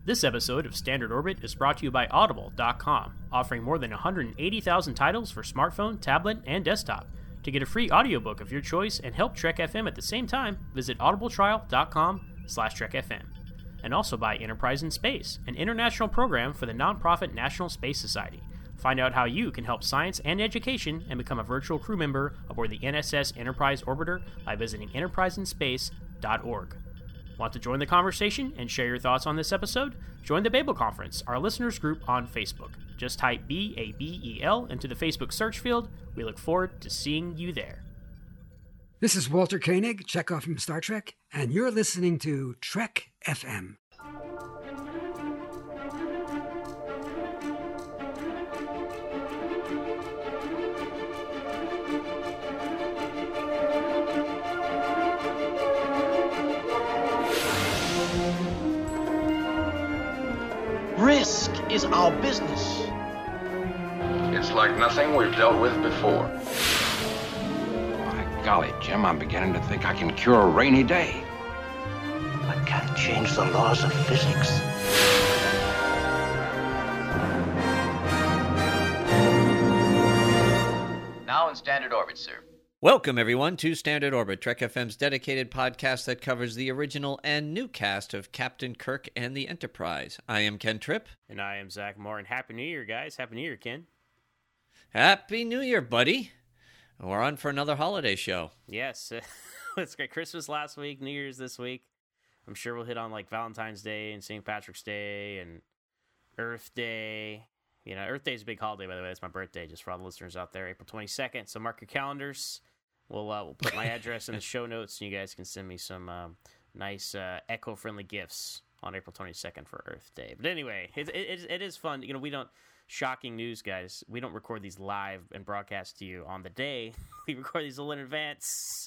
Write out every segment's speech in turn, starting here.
This episode of Standard Orbit is brought to you by Audible.com, offering more than 180,000 titles for smartphone, tablet, and desktop. To get a free audiobook of your choice and help Trek FM at the same time, visit audibletrial.com/trekfm. And also by Enterprise in Space, an international program for the nonprofit National Space Society. Find out how you can help science and education and become a virtual crew member aboard the NSS Enterprise Orbiter by visiting enterpriseinspace.org. Want to join the conversation and share your thoughts on this episode? Join the Babel Conference, our listeners group on Facebook. Just type BABEL into the Facebook search field. We look forward to seeing you there. This is Walter Koenig, Chekhov from Star Trek, and you're listening to Trek FM. Risk is our business. It's like nothing we've dealt with before. My golly, Jim, I'm beginning to think I can cure a rainy day. I can't change the laws of physics. Now in Standard Orbit, sir. Welcome, everyone, to Standard Orbit, Trek FM's dedicated podcast that covers the original and new cast of Captain Kirk and the Enterprise. I am Ken Tripp. And I am Zach Moore, and Happy New Year, guys. Happy New Year, Ken. Happy New Year, buddy. We're on for another holiday show. Yes. It's great. Christmas last week, New Year's this week. I'm sure we'll hit on, like, Valentine's Day and St. Patrick's Day and Earth Day. You know, Earth Day is a big holiday, by the way. It's my birthday, just for all the listeners out there, April 22nd. So mark your calendars. We'll put my address in the show notes, and you guys can send me some nice eco-friendly gifts on April 22nd for Earth Day. But anyway, it is fun. You know, we don't, shocking news, guys, we don't record these live and broadcast to you on the day. We record these a little in advance.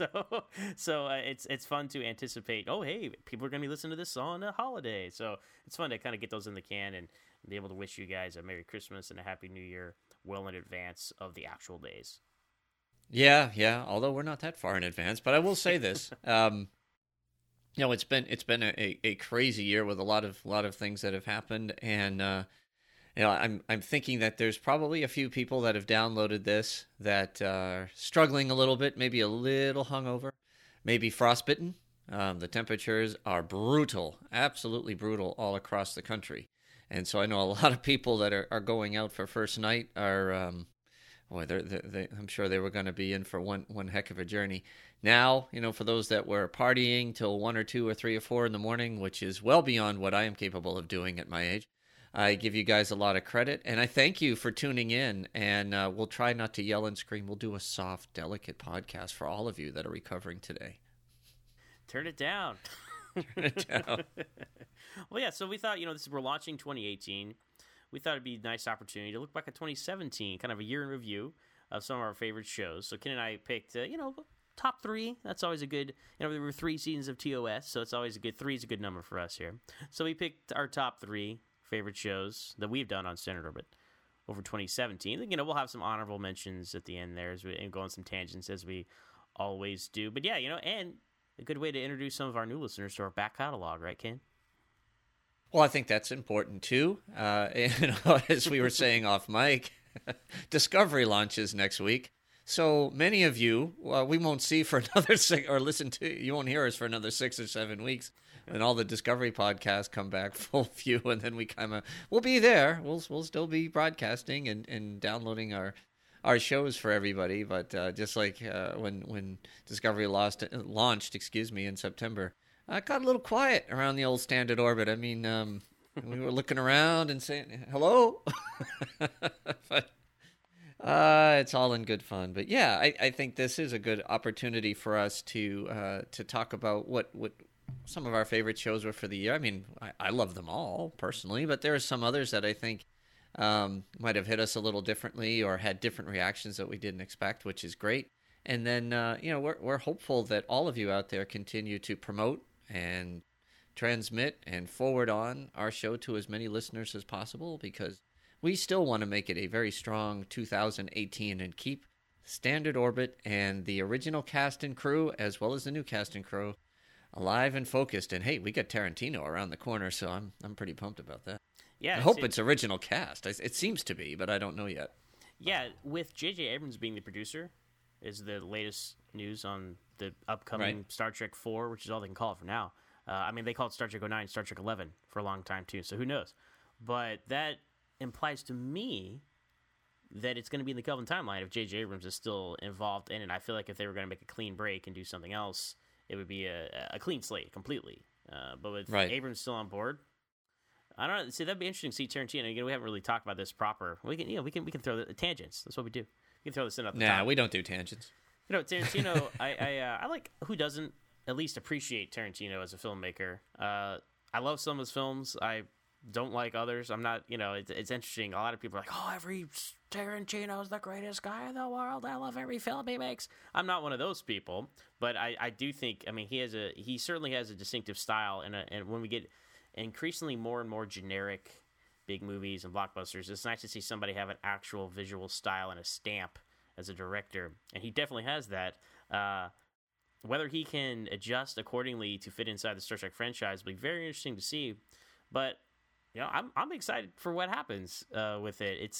So it's fun to anticipate, oh, hey, people are going to be listening to this on a holiday. So it's fun to kind of get those in the can and be able to wish you guys a Merry Christmas and a Happy New Year well in advance of the actual days. Yeah. Although we're not that far in advance, but I will say this: you know, it's been a crazy year with a lot of things that have happened, and you know, I'm thinking that there's probably a few people that have downloaded this that are struggling a little bit, maybe a little hungover, maybe frostbitten. The temperatures are brutal, absolutely brutal, all across the country, and so I know a lot of people that are going out for first night are. Boy, I'm sure they were going to be in for one heck of a journey. Now, you know, for those that were partying till 1 or 2 or 3 or 4 in the morning, which is well beyond what I am capable of doing at my age, I give you guys a lot of credit, and I thank you for tuning in, and we'll try not to yell and scream. We'll do a soft, delicate podcast for all of you that are recovering today. Turn it down. Turn it down. Well, yeah, so we thought, you know, we're launching 2018. We thought it'd be a nice opportunity to look back at 2017, kind of a year in review of some of our favorite shows. So Ken and I picked, top 3. That's always a good, there were 3 seasons of TOS, so it's always a good, 3 is a good number for us here. So we picked our top 3 favorite shows that we've done on Standard Orbit over 2017. You know, we'll have some honorable mentions at the end there as we go on some tangents as we always do. But yeah, and a good way to introduce some of our new listeners to our back catalog, right, Ken? Well, I think that's important, too. As we were saying off mic, Discovery launches next week. So many of you, we won't see for another 6, or listen to, you won't hear us for another 6 or 7 weeks. And all the Discovery podcasts come back full view, and then we'll be there. We'll still be broadcasting and downloading our shows for everybody. But just like when Discovery launched, in September, I got a little quiet around the old Standard Orbit. I mean, we were looking around and saying, hello? But it's all in good fun. But yeah, I think this is a good opportunity for us to talk about what some of our favorite shows were for the year. I mean, I love them all, personally, but there are some others that I think might have hit us a little differently or had different reactions that we didn't expect, which is great. And then, we're hopeful that all of you out there continue to promote and transmit and forward on our show to as many listeners as possible, because we still want to make it a very strong 2018 and keep Standard Orbit and the original cast and crew, as well as the new cast and crew, alive and focused. And hey, we got Tarantino around the corner, so I'm pretty pumped about that. Yeah, I hope it's original cast. It seems to be, but I don't know yet. Yeah, with J.J. Abrams being the producer, is the latest news on the upcoming Star Trek 4, which is all they can call it for now. I mean, they called Star Trek 09 Star Trek 11 for a long time, too, so who knows? But that implies to me that it's going to be in the Kelvin timeline if J.J. Abrams is still involved in it. I feel like if they were going to make a clean break and do something else, it would be a clean slate completely. But with Abrams still on board, I don't know. See, that'd be interesting to see Tarantino. Again, we haven't really talked about this proper. We can throw the tangents. That's what we do. We can throw this in at the top. Nah, we don't do tangents. Tarantino. I like, who doesn't at least appreciate Tarantino as a filmmaker. I love some of his films. I don't like others. I'm not. It's interesting. A lot of people are like, "Oh, every Tarantino is the greatest guy in the world. I love every film he makes." I'm not one of those people, but I do think. I mean, he certainly has a distinctive style, and when we get increasingly more and more generic big movies and blockbusters, it's nice to see somebody have an actual visual style and a stamp as a director, and he definitely has that. Whether he can adjust accordingly to fit inside the Star Trek franchise will be very interesting to see. But I'm excited for what happens with it. It's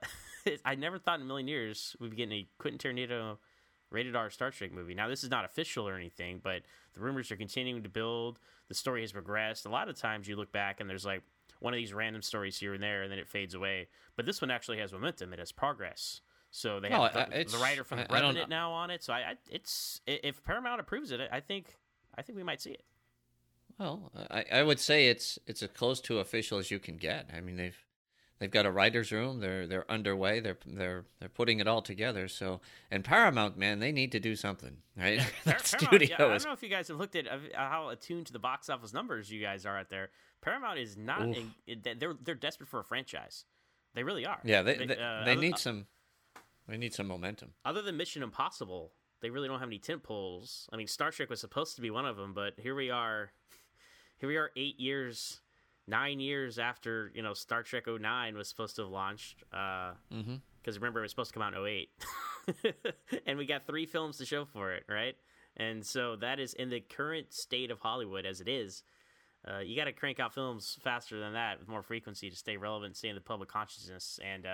I never thought in a million years we'd be getting a Quentin Tarantino rated R Star Trek movie. Now, this is not official or anything, but the rumors are continuing to build. The story has progressed. A lot of times you look back and there's like one of these random stories here and there, and then it fades away. But this one actually has momentum. It has progress. So they have the writer from The Revenant now on it. So if Paramount approves it, I think we might see it. Well, I would say it's as close to official as you can get. I mean, they've got a writer's room. They're underway. They're putting it all together. So, and Paramount, man, they need to do something, right? Paramount, I don't know if you guys have looked at how attuned to the box office numbers you guys are out there. Paramount is not. They're desperate for a franchise. They really are. Yeah, they need some. They need some momentum. Other than Mission Impossible, they really don't have any tentpoles. I mean, Star Trek was supposed to be one of them, but here we are. Here we are 9 years after, Star Trek 09 was supposed to have launched. Because remember, it was supposed to come out in 08. And we got 3 films to show for it, right? And so that is in the current state of Hollywood as it is. You got to crank out films faster than that with more frequency to stay relevant, stay in the public consciousness. And,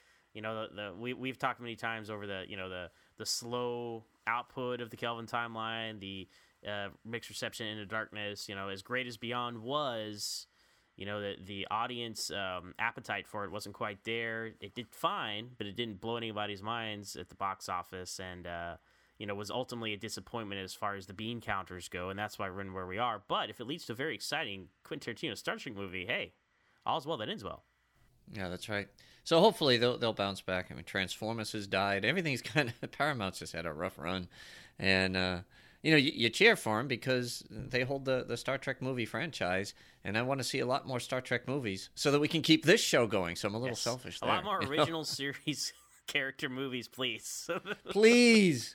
we've talked many times over the slow output of the Kelvin timeline, the mixed reception Into Darkness, as great as Beyond was, the audience appetite for it wasn't quite there. It did fine, but it didn't blow anybody's minds at the box office, and was ultimately a disappointment as far as the bean counters go, and that's why we're in where we are. But if it leads to a very exciting Quentin Tarantino Star Trek movie, hey, all's well that ends well. Yeah, that's right. So hopefully they'll bounce back. I mean, Transformers has died. Everything's kind of Paramount's just had a rough run, and you cheer for them because they hold the Star Trek movie franchise, and I want to see a lot more Star Trek movies so that we can keep this show going. So I'm a little selfish there. A lot more original series character movies, please. Please.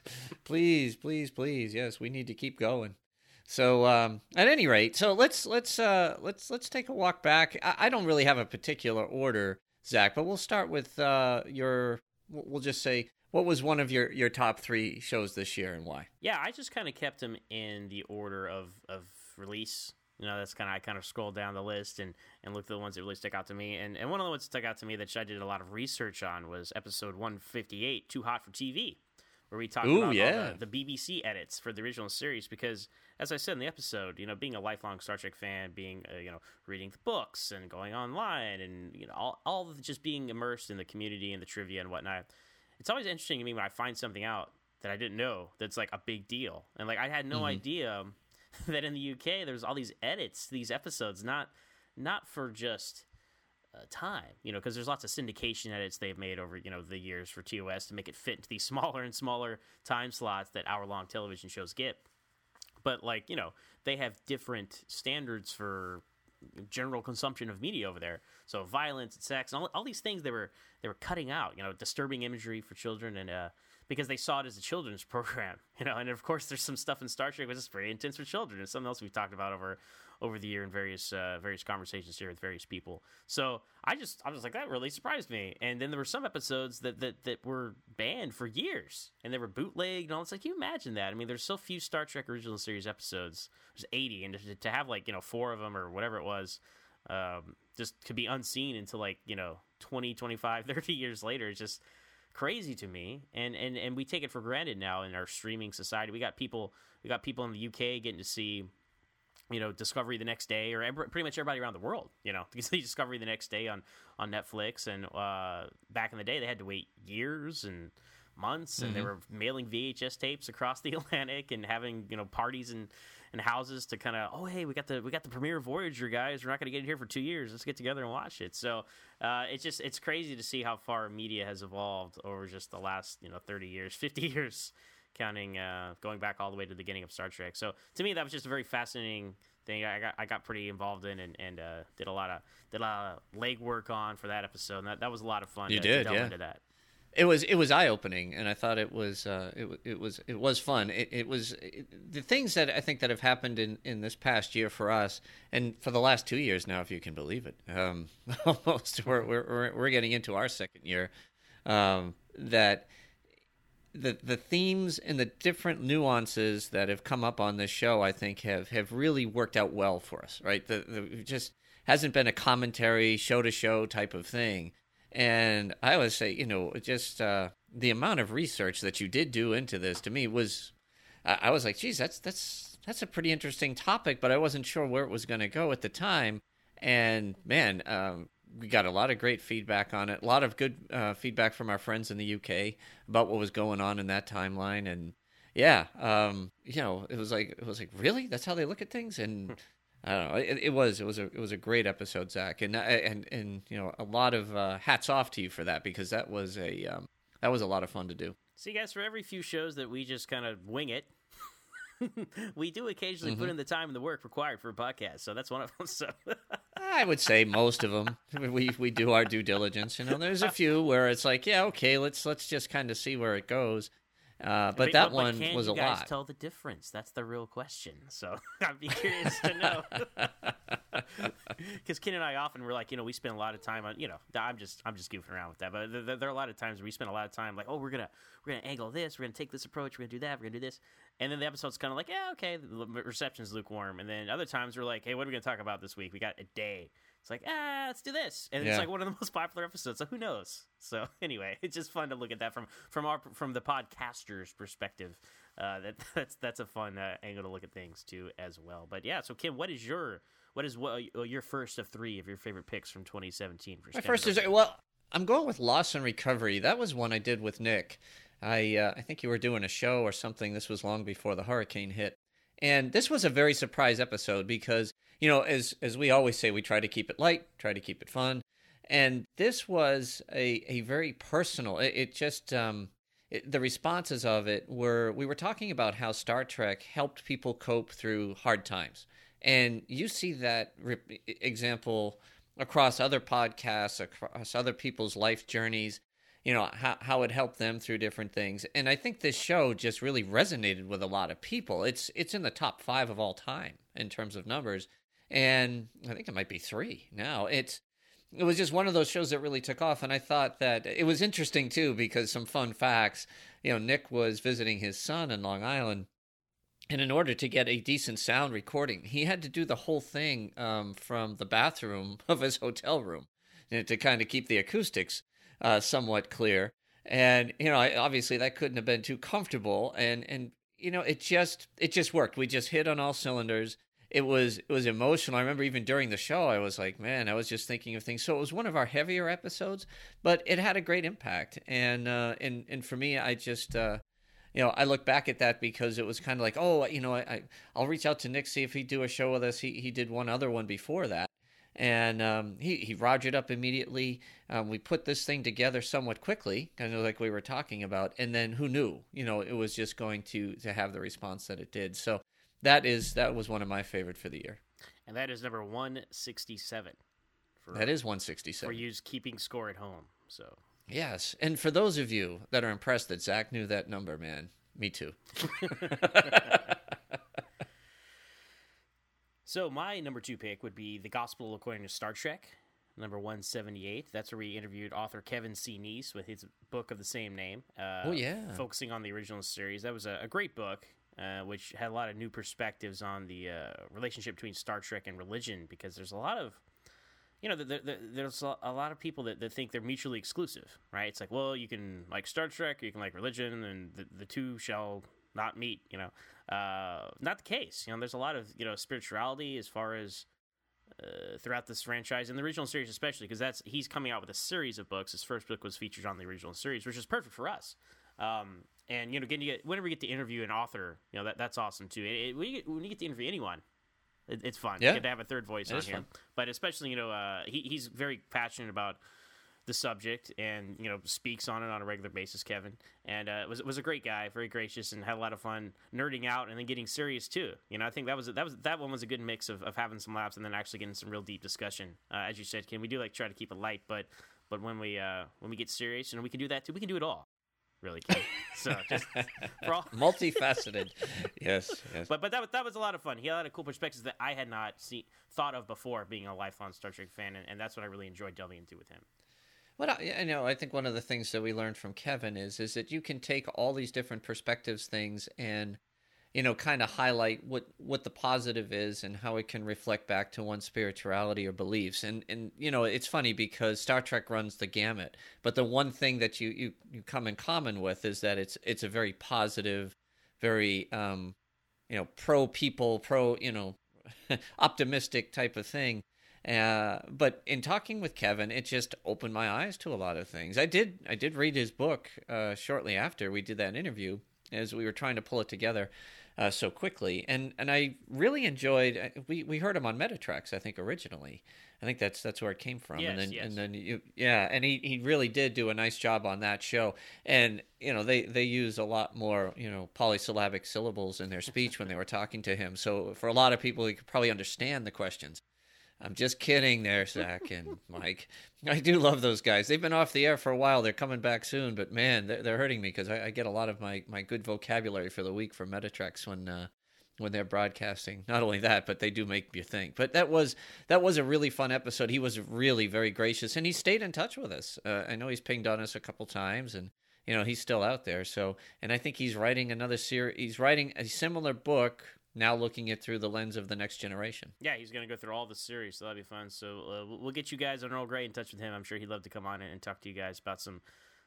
Yes, we need to keep going. So at any rate, so let's take a walk back. I don't really have a particular order, Zach, but we'll start with we'll just say, what was one of your top 3 shows this year and why? Yeah, I just kind of kept them in the order of release. That's I kind of scrolled down the list and looked at the ones that really stuck out to me. And one of the ones that stuck out to me that I did a lot of research on was episode 158, Too Hot for TV, where we talked about all the BBC edits for the original series. Because, as I said in the episode, being a lifelong Star Trek fan, being reading the books and going online, and all of just being immersed in the community and the trivia and whatnot. It's always interesting to me when I find something out that I didn't know that's like a big deal. And I had no idea that in the UK there's all these edits to these episodes, not for just time, because there's lots of syndication edits they've made over, the years for TOS to make it fit into these smaller and smaller time slots that hour-long television shows get. But they have different standards for general consumption of media over there. So violence and sex and all these things they were cutting out, disturbing imagery for children. And because they saw it as a children's program, you know. And of course, there's some stuff in Star Trek which is very intense for children. It's something else we've talked about over the year in various conversations here with various people. So I was like, that really surprised me. And then there were some episodes that were banned for years, and they were bootlegged and all. It's like, can you imagine that? I mean, there's so few Star Trek original series episodes. There's 80, and to have like 4 of them or whatever it was, just to be unseen until like 20, 25, 30 years later, it's just crazy to me. And we take it for granted now in our streaming society. We got people in the UK getting to see Discovery the next day, or pretty much everybody around the world, to see Discovery the next day on Netflix. And back in the day, they had to wait years and months, and they were mailing VHS tapes across the Atlantic and having parties and houses to kind of, oh hey, we got the premiere of Voyager, guys. We're not going to get it here for 2 years. Let's get together and watch it. So it's crazy to see how far media has evolved over just the last 30 years, 50 years. Counting, going back all the way to the beginning of Star Trek. So to me, that was just a very fascinating thing. I got pretty involved in and did a lot of legwork on for that episode. And that was a lot of fun. You to did, delve yeah. into that. It was eye opening, and I thought it was fun. It was the things that I think that have happened in this past year for us, and for the last 2 years now, if you can believe it. Almost we're getting into our second year. That. The themes and the different nuances that have come up on this show, I think, have really worked out well for us, right? It just hasn't been a commentary, show-to-show type of thing. And I always say, just the amount of research that you did do into this, to me, was... I was like, geez, that's a pretty interesting topic, but I wasn't sure where it was going to go at the time. And, man... we got a lot of great feedback on it. A lot of good feedback from our friends in the UK about what was going on in that timeline. And yeah, it was like, really? That's how they look at things? And I don't know. It was a great episode, Zach. And a lot of hats off to you for that, because that was a lot of fun to do. See, guys, for every few shows that we just kind of wing it, we do occasionally put in the time and the work required for a podcast, so that's one of them. So I would say most of them. We do our due diligence. There's a few where it's like, yeah, okay, let's just kind of see where it goes. But that one was a lot. Can you guys tell the difference? That's the real question. So I'd be curious to know. Because Ken and I often were like, we spend a lot of time on, I'm just goofing around with that. But there are a lot of times where we spend a lot of time like, oh, we're gonna angle this, we're gonna take this approach, we're gonna do that, we're gonna do this, and then the episode's kind of like, yeah, okay, the reception's lukewarm. And then other times we're like, hey, what are we gonna talk about this week? We got a day. It's like, let's do this, and it's like one of the most popular episodes. So who knows? So anyway, it's just fun to look at that from the podcaster's perspective. That's a fun angle to look at things too as well. But yeah, so Kim, what is your first of 3 of your favorite picks from 2017? My first is I'm going with Loss and Recovery. That was one I did with Nick. I think you were doing a show or something. This was long before the hurricane hit. And this was a very surprise episode because, as we always say, we try to keep it light, try to keep it fun. And this was a very personal, the responses of it we were talking about how Star Trek helped people cope through hard times. And you see that example across other podcasts, across other people's life journeys, how it helped them through different things. And I think this show just really resonated with a lot of people. It's in the top 5 of all time in terms of numbers. And I think it might be 3 now. It was just one of those shows that really took off. And I thought that it was interesting, too, because some fun facts. Nick was visiting his son in Long Island. And in order to get a decent sound recording, he had to do the whole thing from the bathroom of his hotel room to kind of keep the acoustics somewhat clear. And, obviously that couldn't have been too comfortable. And it just worked. We just hit on all cylinders. It was emotional. I remember even during the show, I was like, man, I was just thinking of things. So it was one of our heavier episodes, but it had a great impact. And for me, I just, I look back at that because it was kind of like, oh, I'll reach out to Nick, see if he'd do a show with us. He did one other one before that. And he rogered up immediately. We put this thing together somewhat quickly, kind of like we were talking about. And then who knew, it was just going to have the response that it did. So that was one of my favorite for the year. And that is number 167. That is 167. For you keeping score at home. So Yes, and for those of you that are impressed that Zach knew that number, man, me too. So my number 2 pick would be The Gospel According to Star Trek, number 178. That's where we interviewed author Kevin C. Neese with his book of the same name. Focusing on the original series. That was a great book, which had a lot of new perspectives on the relationship between Star Trek and religion, because there's a lot of, there's a lot of people that think they're mutually exclusive, right? It's like, well, you can like Star Trek, or you can like religion, and the two shall not meet, not the case. There's a lot of, spirituality as far as throughout this franchise, and the original series especially, because he's coming out with a series of books. His first book was featured on the original series, which is perfect for us. And whenever we get to interview an author, that's awesome too. When you get to interview anyone, it's fun. You get to have a third voice on here. Fun. But especially, he's very passionate about the subject, and speaks on it on a regular basis, Kevin, and was a great guy, very gracious, and had a lot of fun nerding out and then getting serious too. I think that one was a good mix of having some laughs and then actually getting some real deep discussion. As you said, Ken, we do like try to keep it light, but when we get serious, we can do that too. We can do it all, really, Ken. So just for all multifaceted. Yes. But that was a lot of fun. He had a lot of cool perspectives that I had not thought of before, being a lifelong Star Trek fan, and that's what I really enjoyed delving into with him. Well, I think one of the things that we learned from Kevin is that you can take all these different perspectives, things, and kind of highlight what the positive is and how it can reflect back to one's spirituality or beliefs. And it's funny because Star Trek runs the gamut, but the one thing that you come in common with is that it's a very positive, very pro people, pro optimistic type of thing. But in talking with Kevin, it just opened my eyes to a lot of things. I did read his book shortly after we did that interview, as we were trying to pull it together so quickly, and I really enjoyed. We heard him on Metatrax, I think, originally. I think that's where it came from. Yes, and then and he really did do a nice job on that show. And they use a lot more polysyllabic syllables in their speech when they were talking to him. So for a lot of people, you could probably understand the questions. I'm just kidding there, Zach and Mike. I do love those guys. They've been off the air for a while. They're coming back soon, but man, they're hurting me because I get a lot of my good vocabulary for the week from Metatrax when they're broadcasting. Not only that, but they do make you think. But that was a really fun episode. He was really very gracious, and he stayed in touch with us. I know he's pinged on us a couple times, and he's still out there. So, and I think he's writing another series. He's writing a similar book. Now looking it through the lens of the next generation. Yeah, he's going to go through all the series, so that'll be fun. So we'll get you guys on Earl Grey in touch with him. I'm sure he'd love to come on and talk to you guys about some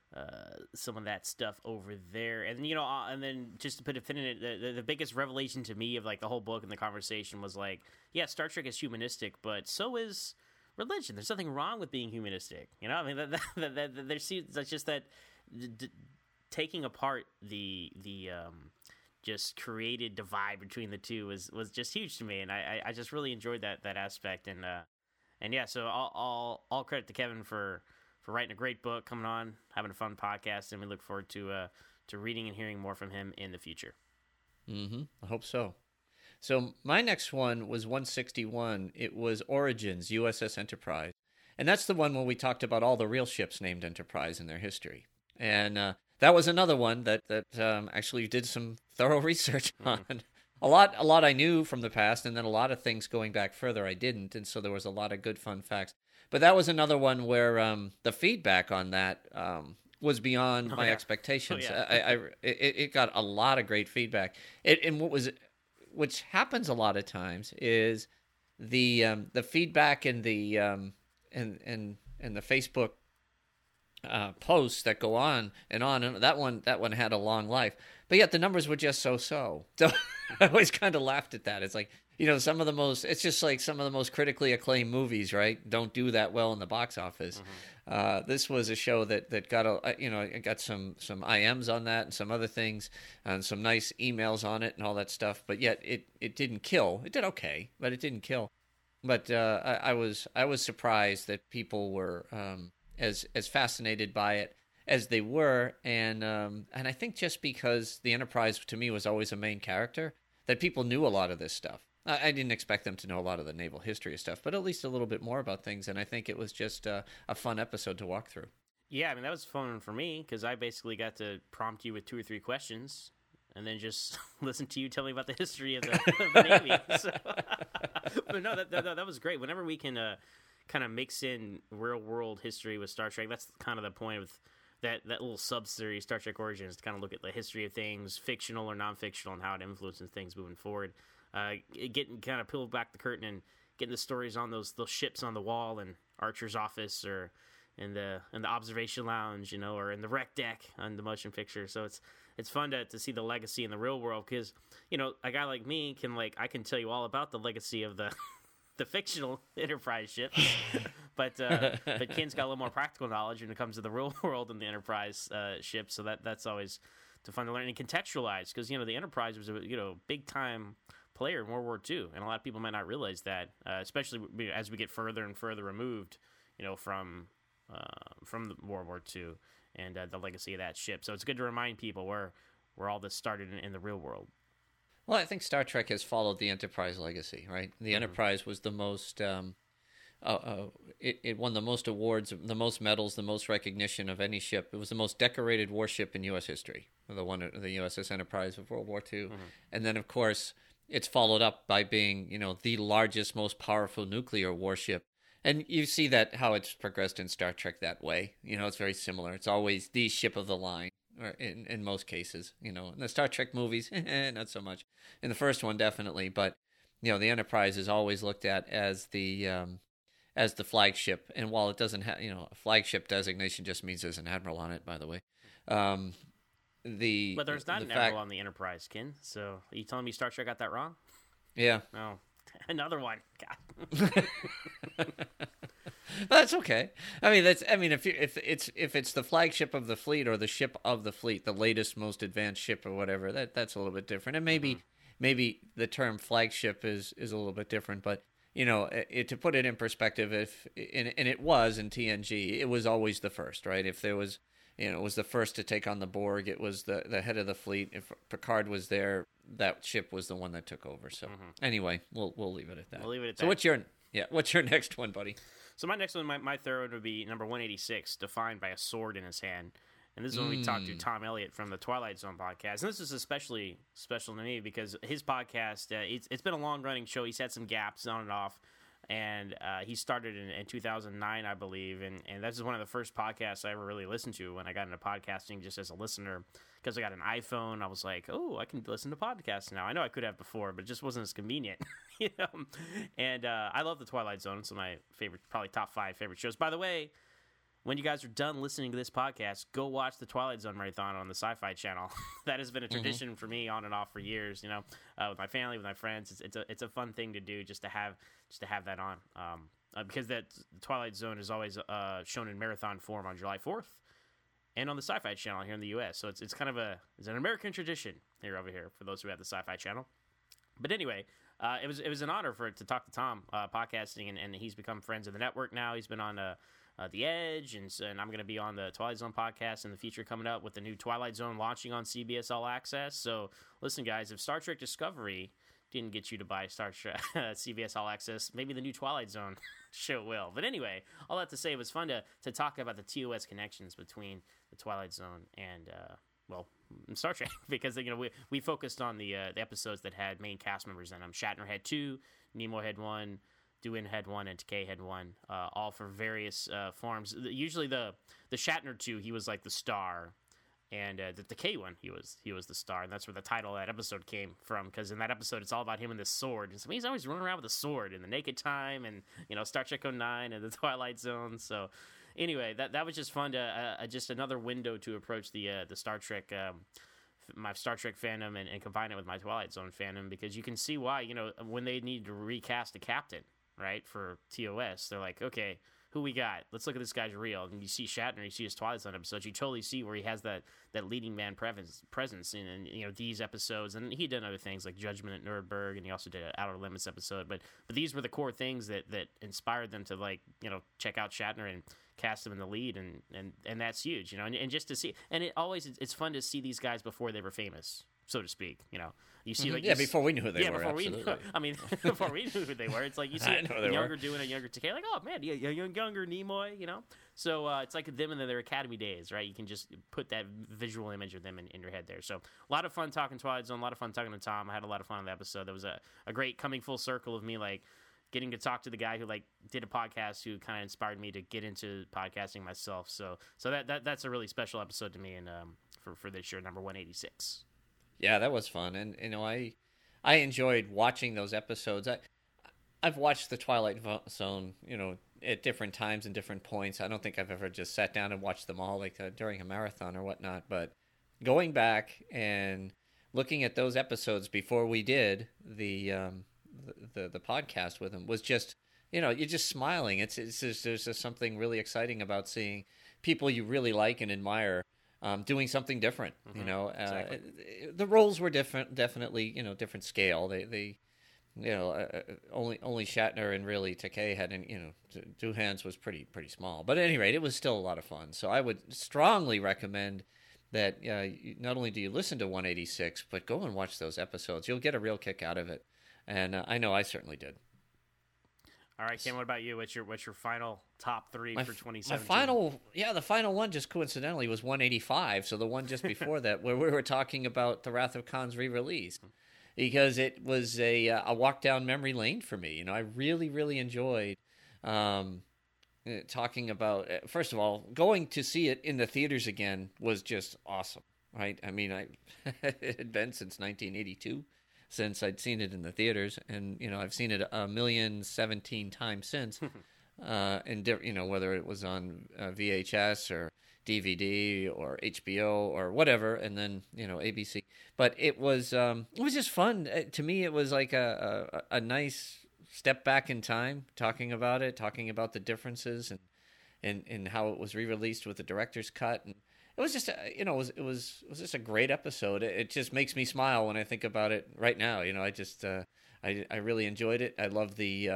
of that stuff over there. And and then just to put a pin in it, the biggest revelation to me of like the whole book and the conversation was like, yeah, Star Trek is humanistic, but so is religion. There's nothing wrong with being humanistic. I mean, that's just that taking apart the just created divide between the two was just huge to me, and I just really enjoyed that aspect, and yeah, so all credit to Kevin for writing a great book, coming on, having a fun podcast, and we look forward to reading and hearing more from him in the future. I hope so. So my next one was 161. It was Origins, USS Enterprise, and that's the one where we talked about all the real ships named Enterprise in their history, and that was another one that actually did some thorough research on. A lot I knew from the past, and then a lot of things going back further I didn't, and so there was a lot of good fun facts. But that was another one where the feedback on that was beyond my expectations. It got a lot of great feedback. Which happens a lot of times is the feedback in the and the Facebook posts that go on, and that one had a long life, but yet the numbers were just so. I always kind of laughed at that. It's like, it's just like some of the most critically acclaimed movies, right, don't do that well in the box office. This was a show that got it got some IMs on that and some other things and some nice emails on it and all that stuff, but yet it didn't kill. It did okay, but it didn't kill. But I was surprised that people were as fascinated by it as they were, and I think just because the Enterprise to me was always a main character, that people knew a lot of this stuff. I didn't expect them to know a lot of the naval history stuff, but at least a little bit more about things, and I think it was just a fun episode to walk through. Yeah, I mean, that was fun for me because I basically got to prompt you with 2 or 3 questions and then just listen to you tell me about the history of the Navy. So, but no, that was great. Whenever we can kind of mix in real-world history with Star Trek, that's kind of the point of that little sub-series, Star Trek Origins, to kind of look at the history of things, fictional or non-fictional, and how it influences things moving forward. Getting kind of peel back the curtain and getting the stories on those ships on the wall in Archer's office or in the observation lounge, or in the rec deck on the motion picture. So it's fun to see the legacy in the real world because, a guy like me I can tell you all about the legacy of the the fictional Enterprise ships, but Ken's got a little more practical knowledge when it comes to the real world and the Enterprise ships. So that's always fun to learn and contextualize because the Enterprise was a big time player in World War II, and a lot of people might not realize that, especially as we get further and further removed, from the World War II and the legacy of that ship. So it's good to remind people where all this started in the real world. Well, I think Star Trek has followed the Enterprise legacy, right? The Enterprise was the most, it won the most awards, the most medals, the most recognition of any ship. It was the most decorated warship in U.S. history, the USS Enterprise of World War II. And then, of course, it's followed up by being, the largest, most powerful nuclear warship. And you see that how it's progressed in Star Trek that way. It's very similar. It's always the ship of the line. Or in most cases, in the Star Trek movies, not so much. In the first one, definitely, but the Enterprise is always looked at as the flagship. And while it doesn't have, a flagship designation just means there's an admiral on it, by the way. But there's not an admiral on the Enterprise, Ken. So are you telling me Star Trek got that wrong? Yeah. No, another one. God. That's okay. If it's the flagship of the fleet or the ship of the fleet, the latest, most advanced ship or whatever, that's a little bit different. And maybe the term flagship is a little bit different, but to put it in perspective, and it was in TNG, it was always the first, right? If there was, it was the first to take on the Borg. It was the head of the fleet. If Picard was there, that ship was the one that took over. So anyway, we'll leave it at that. We'll leave it at that. So what's your next one, buddy? So my next one, my third would be number 186, defined by a sword in his hand. And this is when we talked to Tom Elliott from the Twilight Zone podcast. And this is especially special to me because his podcast, it's been a long-running show. He's had some gaps on and off. And he started in 2009, I believe. And that's one of the first podcasts I ever really listened to when I got into podcasting just as a listener. Because I got an iPhone, I was like, oh, I can listen to podcasts now. I know I could have before, but it just wasn't as convenient. And I love the Twilight Zone. It's my favorite, probably top 5 favorite shows. By the way, when you guys are done listening to this podcast, go watch the Twilight Zone marathon on the Sci-Fi Channel. That has been a tradition for me on and off for years. With my family, with my friends, it's a fun thing to do just to have that on. Because the Twilight Zone is always shown in marathon form on July 4th, and on the Sci-Fi Channel here in the U.S. So it's kind of it's an American tradition over here for those who have the Sci-Fi Channel. But anyway, it was an honor to talk to Tom podcasting, and he's become friends of the network now. He's been on The Edge, and I'm going to be on the Twilight Zone podcast in the future coming up with the new Twilight Zone launching on CBS All Access. So listen, guys, if Star Trek Discovery didn't get you to buy Star Trek CBS All Access, maybe the new Twilight Zone show will. But anyway, all that to say, it was fun to talk about the TOS connections between the Twilight Zone and Star Trek, because we focused on the episodes that had main cast members in them. Shatner had 2, Nimoy had 1, Doohan had 1, and Takei had 1, all for various forms. Usually the Shatner 2, he was like the star, and the Takei one, he was the star, and that's where the title of that episode came from, because in that episode, it's all about him and this sword, and so he's always running around with a sword in the Naked Time, and Star Trek 09 and the Twilight Zone. So anyway, that was just fun to just another window to approach the Star Trek, my Star Trek fandom, and combine it with my Twilight Zone fandom, because you can see why, when they need to recast a captain, right, for TOS, they're like, okay, who we got? Let's look at this guy's reel. And you see Shatner, you see his Twilight Zone episodes, you totally see where he has that leading man presence in these episodes. And he did other things like Judgment at Nuremberg, and he also did an Outer Limits episode. But these were the core things that inspired them to check out Shatner and cast him in the lead, and that's huge, and just to see, and it's fun to see these guys before they were famous, so to speak. You know, you see like before we knew who they were. Before we Absolutely. knew, I mean, before we knew who they were, it's like you see I know a they younger were. doing a younger Takei, like, oh man, yeah, younger Nimoy, you know. So it's like them in their academy days, right? You can just put that visual image of them in your head there. So a lot of fun talking Twilight Zone, a lot of fun talking to Tom. I had a lot of fun on the episode. There was a great coming full circle of me like getting to talk to the guy who like did a podcast who kind of inspired me to get into podcasting myself. So that's a really special episode to me, and for this year, number 186. Yeah, that was fun, and you know, I enjoyed watching those episodes. I've watched the Twilight Zone, you know, at different times and different points. I don't think I've ever just sat down and watched them all like during a marathon or whatnot. But going back and looking at those episodes before we did the podcast with them was just, you know, you're just smiling. It's just, there's just something really exciting about seeing people you really like and admire doing something different. You know, exactly. The roles were different, definitely, you know, different scale. They you know, only Shatner and really Takei had, you know, Doohan's was pretty small. But at any rate, it was still a lot of fun. So I would strongly recommend that not only do you listen to 186, but go and watch those episodes. You'll get a real kick out of it. And I know I certainly did. All right, Ken, what about you? What's your final top three for 2017? The final one just coincidentally was 185. So the one just before that, where we were talking about the Wrath of Khan's re-release. Because it was a walk down memory lane for me. You know, I really enjoyed talking about. First of all, going to see it in the theaters again was just awesome, right? I mean, it had been since 1982 since I'd seen it in the theaters, and you know, I've seen it 1,017 times since. And you know, whether it was on VHS or DVD or HBO or whatever, and then, you know, ABC. But it was just fun. To me, it was like a nice step back in time, talking about the differences and how it was re-released with the director's cut. And it was just, you know, it was just a great episode. It just makes me smile when I think about it right now. You know, I just I really enjoyed it. I love the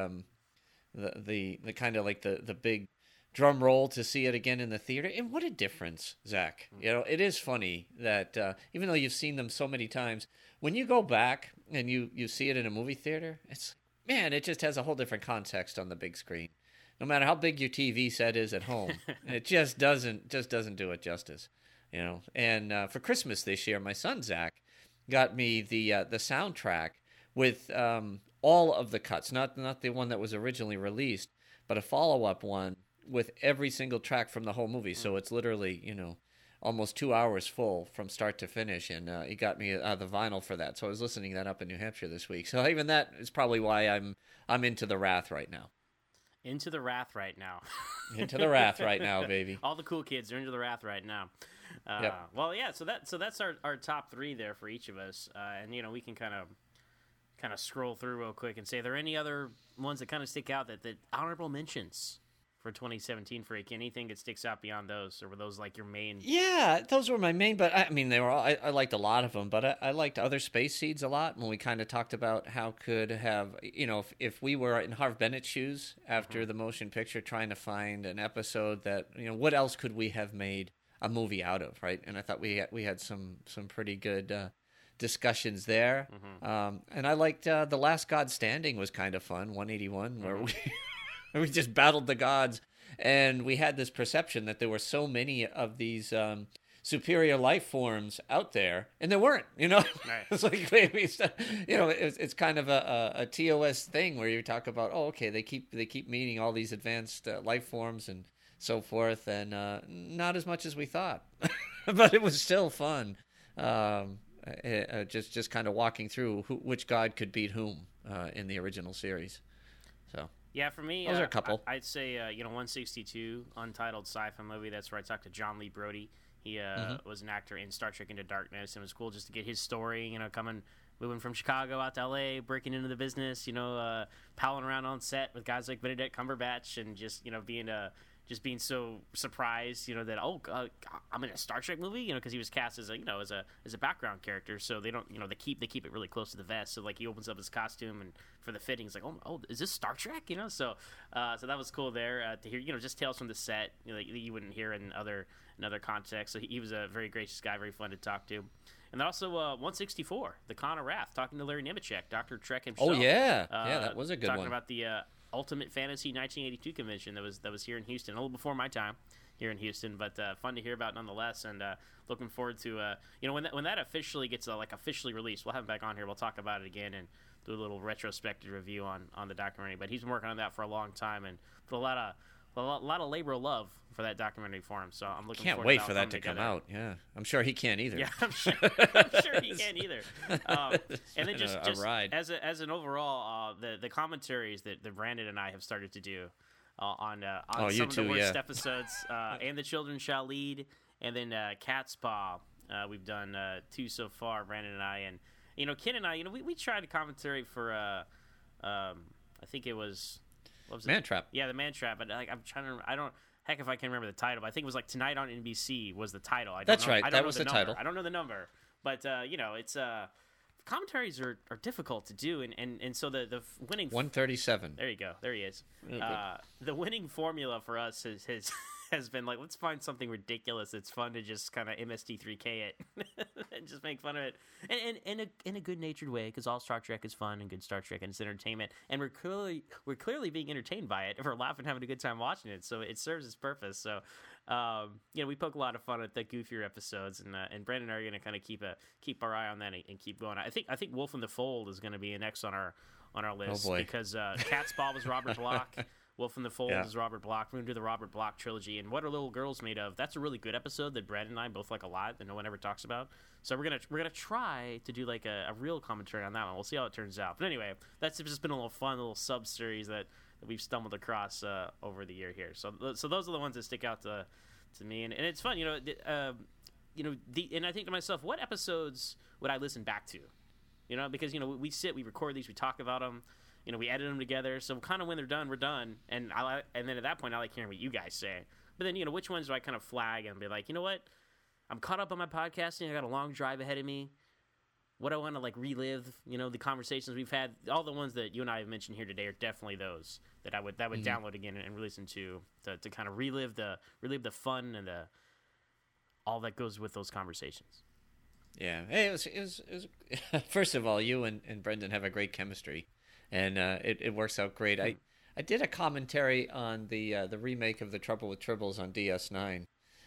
kind of like the big drum roll to see it again in the theater. And what a difference, Zach. You know, it is funny that even though you've seen them so many times, when you go back and you see it in a movie theater, it's, man, it just has a whole different context on the big screen. No matter how big your TV set is at home, it just doesn't do it justice, you know. And for Christmas this year, my son Zach got me the soundtrack with all of the cuts, not the one that was originally released, but a follow-up one with every single track from the whole movie. So it's literally, you know, almost 2 hours full from start to finish. And he got me the vinyl for that. So I was listening that up in New Hampshire this week. So even that is probably why I'm into the Wrath right now. Into the Wrath right now. Into the Wrath right now, baby. All the cool kids are into the Wrath right now. Yep. Well, yeah. So that's our top three there for each of us. And you know, we can kind of scroll through real quick and say, are there any other ones that kind of stick out that honorable mentions for 2017 for anything that sticks out beyond those, or were those like your main? Yeah, those were my main, but I mean, they were all, I liked a lot of them, but I liked Other Space Seeds a lot when we kind of talked about how could have, you know, if we were in Harv Bennett's shoes after the motion picture trying to find an episode that, you know, what else could we have made a movie out of, right? And I thought we had some pretty good discussions there. And I liked The Last God Standing was kind of fun, 181, where we just battled the gods, and we had this perception that there were so many of these superior life forms out there, and there weren't, you know. Right. It's like, maybe you know, it's kind of a TOS thing where you talk about, oh, okay, they keep meeting all these advanced life forms and so forth, and not as much as we thought, but it was still fun. Just kind of walking through which god could beat whom in the original series. So yeah, for me, those are a couple. I'd say 162, untitled sci-fi movie. That's where I talked to John Lee Brody. He was an actor in Star Trek Into Darkness, and it was cool just to get his story. You know, moving from Chicago out to LA, breaking into the business. You know, palling around on set with guys like Benedict Cumberbatch, and just, you know, being so surprised, you know, that I'm in a Star Trek movie, you know, because he was cast as a background character, so they don't, you know, they keep it really close to the vest. So like he opens up his costume and for the fitting, he's like, oh, is this Star Trek? You know, so that was cool there to hear, you know, just tales from the set, you know, that you wouldn't hear in other contexts. So he was a very gracious guy, very fun to talk to. And then also 164, The Con of Wrath, talking to Larry Nemeczek, Dr. Trek himself. Oh, yeah. That was a good talking one. About the Ultimate Fantasy 1982 convention that was here in Houston, a little before my time here in Houston, but fun to hear about nonetheless, and looking forward to when that officially gets officially released, we'll have him back on here. We'll talk about it again and do a little retrospective review on the documentary. But he's been working on that for a long time and put a lot of labor of love for that documentary for him. So I'm looking. Can't forward wait to for that to come out. Yeah, I'm sure he can't either. Yeah, I'm sure he can't either. And then just a ride. as an overall, the commentaries that Brandon and I have started to do on some of the worst episodes, and The Children Shall Lead, and then Cat's Paw. We've done 2 so far, Brandon and I, and Ken and I, we tried to commentary for I think it was, what was it? Man Trap. Yeah, the Man Trap. But I'm trying to remember, I don't. Heck, if I can remember the title, but I think it was Tonight on NBC was the title. That's right. That was the title. I don't know the number, but it's commentaries are difficult to do, and so the winning 137. There you go. There he is. The winning formula for us has been like, let's find something ridiculous that's fun to just kind of MST3K it and just make fun of it, and in a good natured way, because all Star Trek is fun and good Star Trek and it's entertainment, and we're clearly being entertained by it, and we're laughing, having a good time watching it, so it serves its purpose. So we poke a lot of fun at the goofier episodes, and Brandon and I are going to kind of keep our eye on that and keep going. I think Wolf in the Fold is going to be next on our list, because Cat's Paw was Robert Bloch. Wolf in the Fold is Robert Bloch. We're going to do the Robert Bloch trilogy. And What Are Little Girls Made Of? That's a really good episode that Brad and I both like a lot that no one ever talks about. So we're gonna try to do like a real commentary on that one. We'll see how it turns out. But anyway, that's just been a little fun little sub-series that we've stumbled across over the year here. So those are the ones that stick out to me. And it's fun, and I think to myself, what episodes would I listen back to? Because we record these, we talk about them. We edit them together, so kind of when they're done, we're done. And then at that point, I like hearing what you guys say. But then, which ones do I kind of flag and be like, you know what? I'm caught up on my podcasting. I got a long drive ahead of me. What I want to relive, the conversations we've had. All the ones that you and I have mentioned here today are definitely those that I would download again and listen to kind of relive the fun and all that goes with those conversations. Yeah, hey, it was first of all, you and Brendan have a great chemistry. And it works out great. I did a commentary on the remake of The Trouble with Tribbles on DS9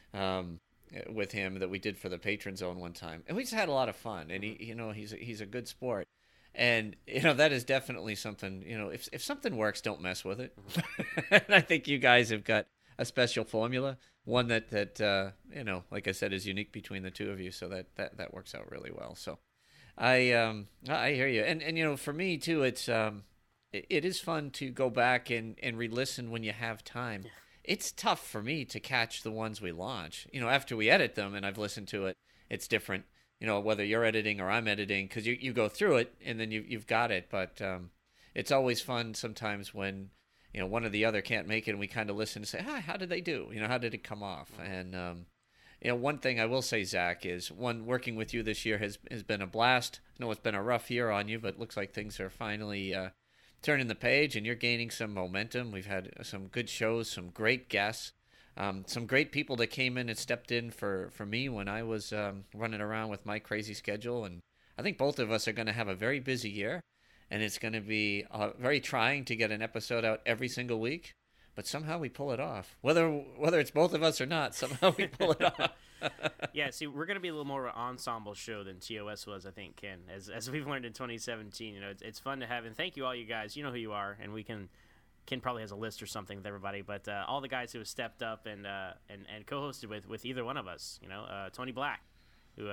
with him that we did for the Patron Zone one time, and we just had a lot of fun. And he's a good sport, and that is definitely something. If something works, don't mess with it. And I think you guys have got a special formula, one that like I said, is unique between the two of you. So that works out really well. So. I hear you, and for me too, it is fun to go back and re-listen when you have time. Yeah. It's tough for me to catch the ones we launch. After we edit them and I've listened to it, it's different. Whether you're editing or I'm editing, because you go through it and then you've got it. But it's always fun sometimes when one or the other can't make it, and we kind of listen and say, "Hi, how did they do? How did it come off?" And one thing I will say, Zach, is working with you this year has been a blast. I know it's been a rough year on you, but it looks like things are finally turning the page, and you're gaining some momentum. We've had some good shows, some great guests, some great people that came in and stepped in for me when I was running around with my crazy schedule. And I think both of us are going to have a very busy year, and it's going to be very trying to get an episode out every single week. But somehow we pull it off. Whether it's both of us or not, somehow we pull it off. Yeah, see, we're going to be a little more of an ensemble show than TOS was, I think, Ken. As we've learned in 2017, it's fun to have. And thank you, all you guys. You know who you are, and Ken probably has a list or something with everybody. But all the guys who have stepped up and co-hosted with either one of us. Tony Black, who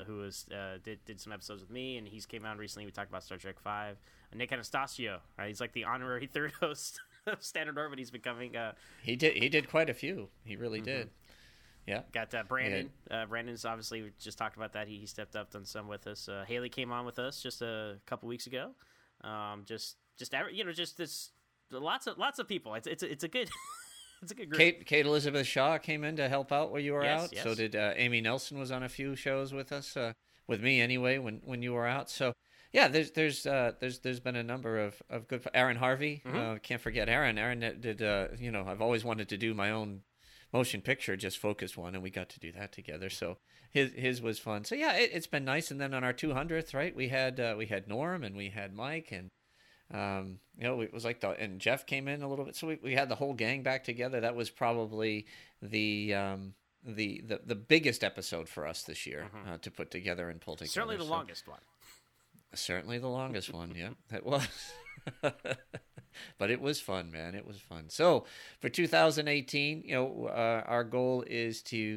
did some episodes with me, and he's came out recently. We talked about Star Trek V. Nick Anastasio, right? He's like the honorary third host of Standard Orbit. He's becoming. He did quite a few. He really did. Yeah. Got Brandon. Brandon's obviously, we just talked about that. He stepped up, done some with us. Haley came on with us just a couple weeks ago. Just this lots of people. It's a good. It's a good group. Kate Elizabeth Shaw came in to help out while you were out. Yes. So did Amy Nelson was on a few shows with us, with me anyway, when you were out. So yeah, there's been a number of good. Aaron Harvey, can't forget Aaron. Aaron did. I've always wanted to do my own motion picture, just focused one, and we got to do that together. So his was fun. So yeah, it's been nice. And then on our 200th, right, we had Norm and we had Mike, and it was like and Jeff came in a little bit. So we had the whole gang back together. That was probably the biggest episode for us this year to put together and pull together. Certainly the longest one. Certainly the longest one, yeah. It was. But it was fun, man. It was fun. So for 2018, our goal is to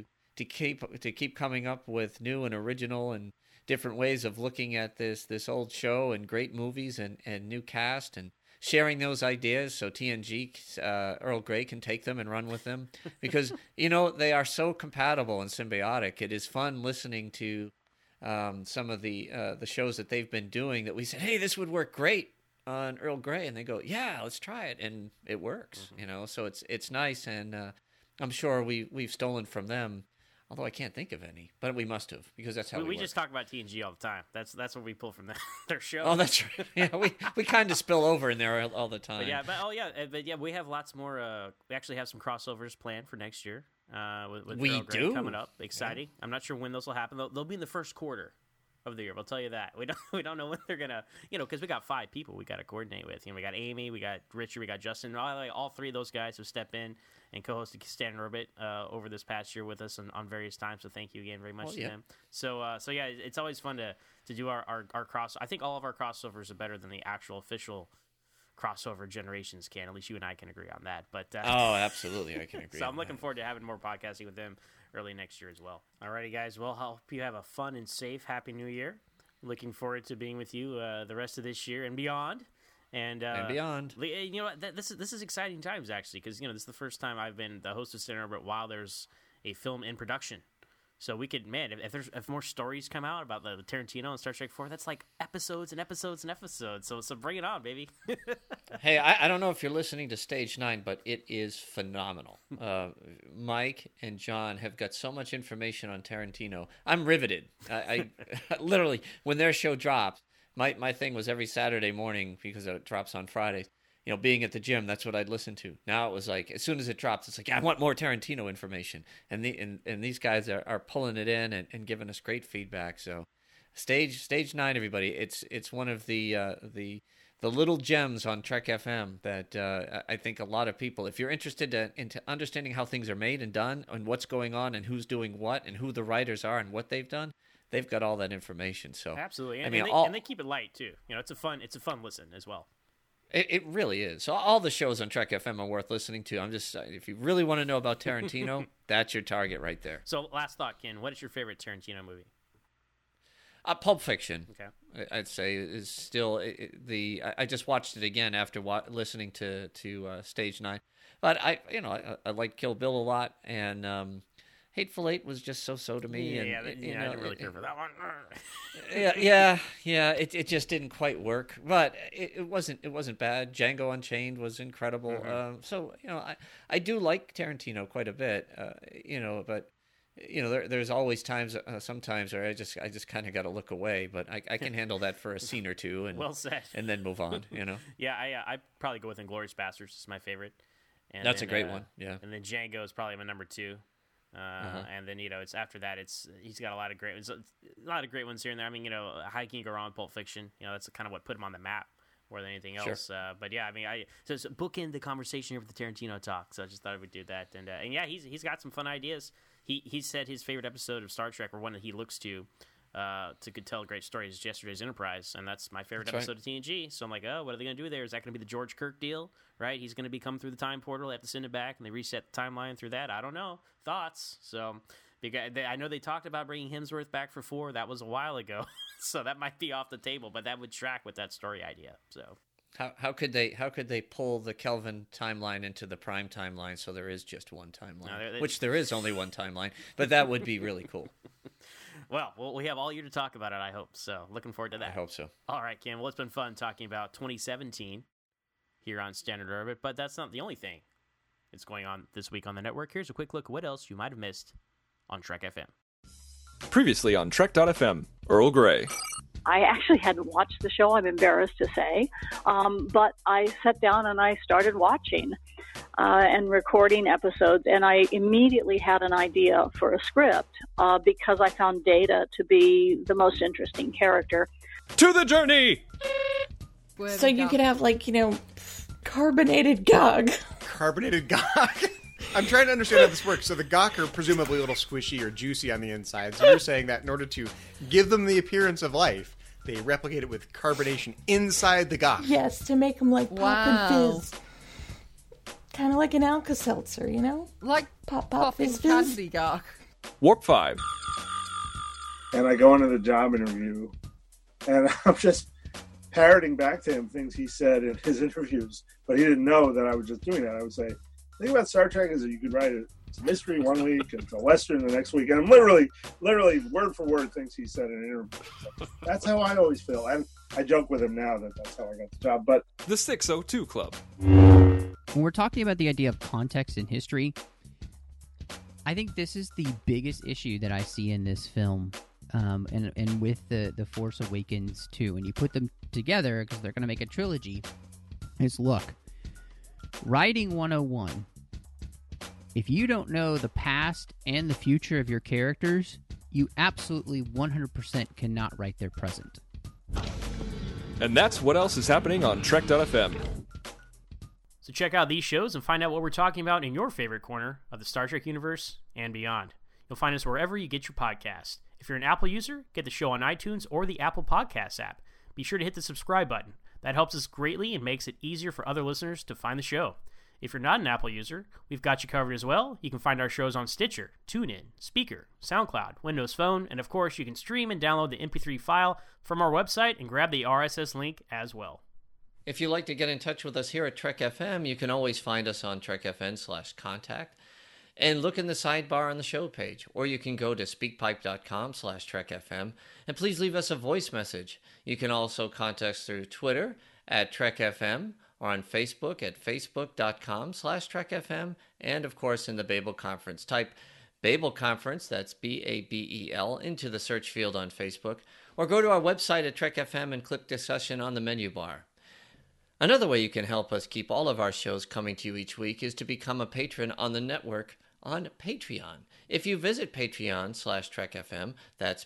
keep coming up with new and original and different ways of looking at this old show and great movies and new cast and sharing those ideas so TNG, Earl Grey can take them and run with them because, they are so compatible and symbiotic. It is fun listening to some of the shows that they've been doing that we said, hey, this would work great on Earl Grey, and they go, yeah, let's try it, and it works. So it's nice, and I'm sure we've stolen from them, although I can't think of any, but we must have, because that's how we just talk about TNG all the time. That's what we pull from their show. Oh, that's right. Yeah, we kind of spill over in there all the time. But we have lots more. We actually have some crossovers planned for next year. With we Earl Grey do coming up. Exciting. Yeah. I'm not sure when those will happen. They'll be in the first quarter of the year. We'll tell you that. We don't know when they're gonna. Because we got 5 people we got to coordinate with. We got Amy, we got Richard, we got Justin. All 3 of those guys have stepped in and co-hosted Standard Orbit over this past year with us on various times. So thank you again very much to them. So yeah, it's always fun to do our cross. I think all of our crossovers are better than the actual official crossover generations can. At least you and I can agree on that. But absolutely, I can agree. So I'm looking forward to having more podcasting with them early next year as well. Alrighty, guys. Well, I hope you have a fun and safe Happy New Year. Looking forward to being with you the rest of this year and beyond. And beyond. This is exciting times actually, because this is the first time I've been the host of Standard Orbit while there's a film in production. So we could, man, if more stories come out about the Tarantino and Star Trek 4, that's like episodes and episodes and episodes. So bring it on, baby. Hey, I don't know if you're listening to Stage 9, but it is phenomenal. Mike and John have got so much information on Tarantino. I'm riveted. I literally, when their show drops, my thing was every Saturday morning, because it drops on Fridays, being at the gym, that's what I'd listen to. Now it was like, as soon as it drops, it's like, I want more Tarantino information. And these guys are pulling it in and giving us great feedback. So Stage 9, everybody, it's one of the little gems on Trek FM that I think a lot of people, if you're interested into understanding how things are made and done and what's going on and who's doing what and who the writers are and what they've done, they've got all that information. So absolutely. And they keep it light too. It's a fun listen as well. It really is. So all the shows on Trek FM are worth listening to. I'm just saying, if you really want to know about Tarantino, that's your target right there. So last thought, Ken, what is your favorite Tarantino movie? Pulp Fiction. Okay. I'd say is still I just watched it again after listening to Stage 9, but I like Kill Bill a lot, and Hateful Eight was just so to me. Yeah, I didn't really care for that one. yeah. It just didn't quite work, but it wasn't bad. Django Unchained was incredible. Mm-hmm. So I do like Tarantino quite a bit. But there's always sometimes where I just kind of got to look away, but I can handle that for a scene or two, and well said, and then move on. Yeah, I probably go with Inglourious Basterds. It's my favorite. And that's a great one. Yeah, and then Django is probably my number 2. And then it's after that. He's got a lot of great ones here and there. I mean, Hiking Garand, Pulp Fiction. That's kind of what put him on the map more than anything else. Sure. But yeah, I mean, so bookend the conversation here with the Tarantino talk. So I just thought I would do that. And yeah, he's got some fun ideas. He said his favorite episode of Star Trek, or one that he looks to tell great stories, is Yesterday's Enterprise, and that's my favorite episode of TNG. So I'm like, oh, what are they going to do there? Is that going to be the George Kirk deal, right? He's going to be coming through the time portal. They have to send it back, and they reset the timeline through that. I don't know. Thoughts? So I know they talked about bringing Hemsworth back for 4. That was a while ago, so that might be off the table, but that would track with that story idea. So how could they pull the Kelvin timeline into the Prime timeline so there is just one timeline, which there is only one timeline, but that would be really cool. Well, we have all year to talk about it, I hope. So looking forward to that. I hope so. All right, Ken. Well, it's been fun talking about 2017 here on Standard Orbit, but that's not the only thing that's going on this week on the network. Here's a quick look at what else you might have missed on Trek FM. Previously on Trek.fm, Earl Grey. I actually hadn't watched the show, I'm embarrassed to say, but I sat down and I started watching. and recording episodes, and I immediately had an idea for a script because I found Data to be the most interesting character. To the journey! So you could have, like, carbonated Gog. Carbonated Gog? I'm trying to understand how this works. So the Gok are presumably a little squishy or juicy on the inside. So you're saying that in order to give them the appearance of life, they replicate it with carbonation inside the Gok. Yes, to make them like pop and fizz. Kind of like an Alka-Seltzer, Like pop, fizz, candy Gok. Warp 5. And I go into the job interview, and I'm just parroting back to him things he said in his interviews, but he didn't know that I was just doing that. I would say, the thing about Star Trek is that you could write it's a mystery one week, it's a Western the next week, and I'm literally word for word things he said in an interview. So that's how I always feel, and I joke with him now that that's how I got the job. But The 602 Club. When we're talking about the idea of context in history, I think this is the biggest issue that I see in this film, and with the Force Awakens too. And you put them together because they're going to make a trilogy. Is look, writing 101. If you don't know the past and the future of your characters, you absolutely 100% cannot write their present. And that's what else is happening on Trek.fm. So check out these shows and find out what we're talking about in your favorite corner of the Star Trek universe and beyond. You'll find us wherever you get your podcasts. If you're an Apple user, get the show on iTunes or the Apple Podcasts app. Be sure to hit the subscribe button. That helps us greatly and makes it easier for other listeners to find the show. If you're not an Apple user, we've got you covered as well. You can find our shows on Stitcher, TuneIn, Speaker, SoundCloud, Windows Phone, and of course you can stream and download the MP3 file from our website and grab the RSS link as well. If you'd like to get in touch with us here at Trek FM, you can always find us on trekfm/contact and look in the sidebar on the show page, or you can go to speakpipe.com/trekfm and please leave us a voice message. You can also contact us through Twitter at trekfm or on Facebook at facebook.com/trekfm, and of course in the Babel Conference. Type Babel Conference, that's Babel, into the search field on Facebook, or go to our website at Trek FM and click discussion on the menu bar. Another way you can help us keep all of our shows coming to you each week is to become a patron on the network on Patreon. If you visit patreon.com/trekfm, that's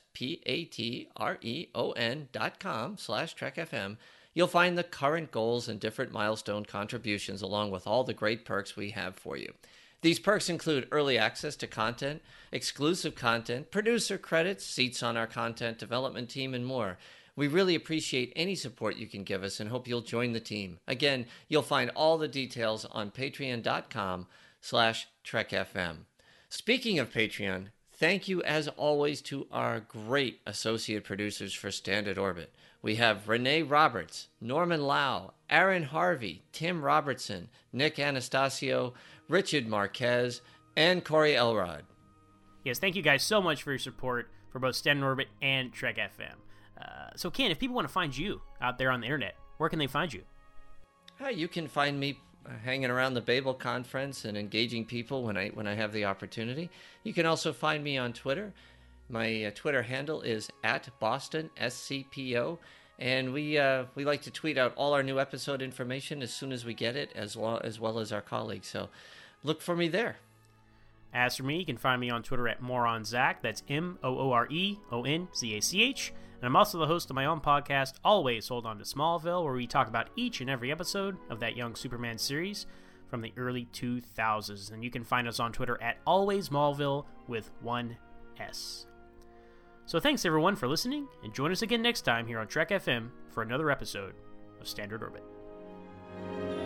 patreon.com/trekfm, you'll find the current goals and different milestone contributions along with all the great perks we have for you. These perks include early access to content, exclusive content, producer credits, seats on our content development team, and more. We really appreciate any support you can give us and hope you'll join the team. Again, you'll find all the details on patreon.com/trekfm. Speaking of Patreon, thank you as always to our great associate producers for Standard Orbit. We have Renee Roberts, Norman Lau, Aaron Harvey, Tim Robertson, Nick Anastasio, Richard Marquez, and Corey Elrod. Yes, thank you guys so much for your support for both Standard Orbit and Trek FM. So Ken, if people want to find you out there on the internet, where can they find you? You can find me hanging around the Babel Conference and engaging people when I have the opportunity. You can also find me on Twitter. My Twitter handle is @BostonSCPO, and we like to tweet out all our new episode information as soon as we get it, as well as our colleagues. So look for me there. As for me, you can find me on Twitter at MoronZach. That's MOOREONZACH. And I'm also the host of my own podcast, Always Hold On to Smallville, where we talk about each and every episode of that Young Superman series from the early 2000s. And you can find us on Twitter at AlwaysSmallville with one S. So thanks everyone for listening, and join us again next time here on Trek FM for another episode of Standard Orbit.